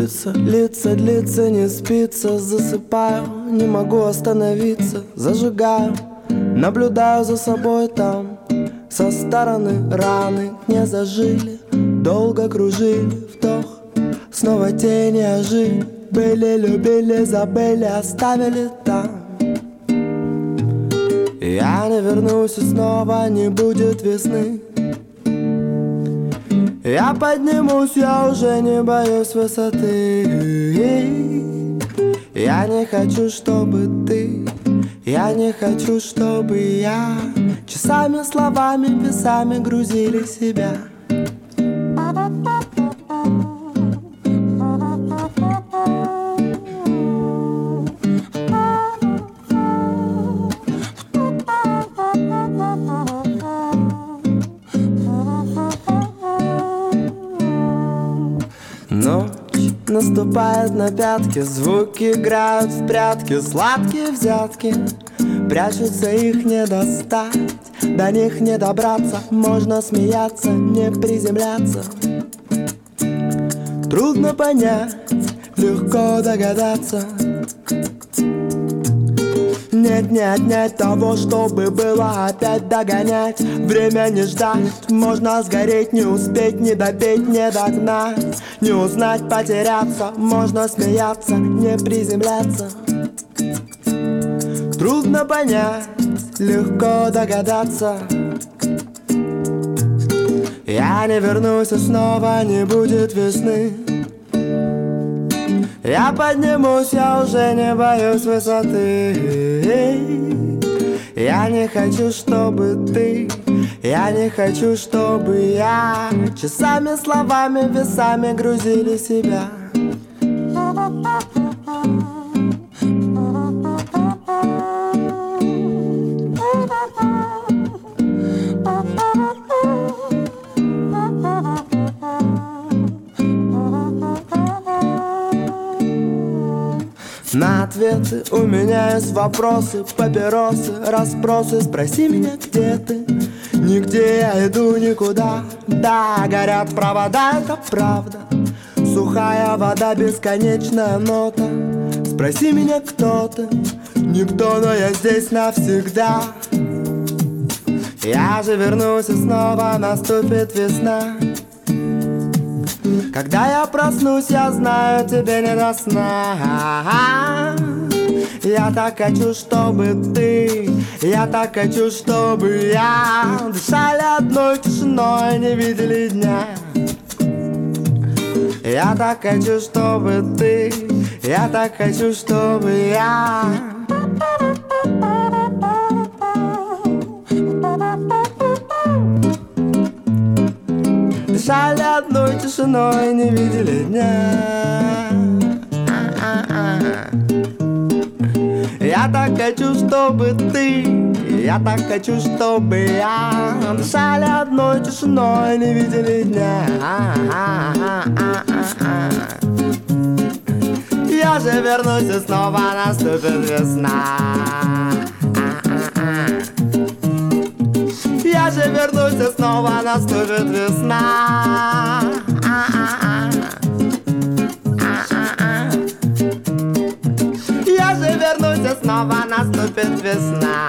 Литься, литься, длится, не спится. Засыпаю, не могу остановиться. Зажигаю, наблюдаю за собой там. Со стороны раны не зажили. Долго кружили, вдох, снова тени ожили. Были, любили, забыли, оставили там. Я не вернусь и снова не будет весны. Я поднимусь, я уже не боюсь высоты. Я не хочу, чтобы ты, я не хочу, чтобы я часами, словами, весами грузили себя. Ночь наступает на пятки, звуки играют в прятки, сладкие взятки, прячутся, их не достать, до них не добраться. Можно смеяться, не приземляться. Трудно понять, легко догадаться. Нет, не отнять того, чтобы было опять догонять. Время не ждать, можно сгореть, не успеть, не допеть, не догнать. Не узнать, потеряться, можно смеяться, не приземляться. Трудно понять, легко догадаться. Я не вернусь и снова не будет весны. Я поднимусь, я уже не боюсь высоты. Я не хочу, чтобы ты, я не хочу, чтобы я часами, словами, весами грузили себя. На ответы у меня есть вопросы, папиросы, расспросы. Спроси меня, где ты? Нигде я иду никуда. Да, горят провода, это правда. Сухая вода, бесконечная нота. Спроси меня, кто ты? Никто, но я здесь навсегда. Я же вернусь и снова наступит весна. Когда я проснусь, я знаю, тебе не до сна. Я так хочу, чтобы ты, я так хочу, чтобы я дышали одной тишиной, не видели дня. Я так хочу, чтобы ты, я так хочу, чтобы я дышали одной тишиной, не видели дня. Я так хочу, чтобы ты, я так хочу, чтобы я дышали одной тишиной, не видели дня. Я же вернусь и снова наступит весна. Я же вернусь и снова наступит весна. Я же вернусь и снова наступит весна.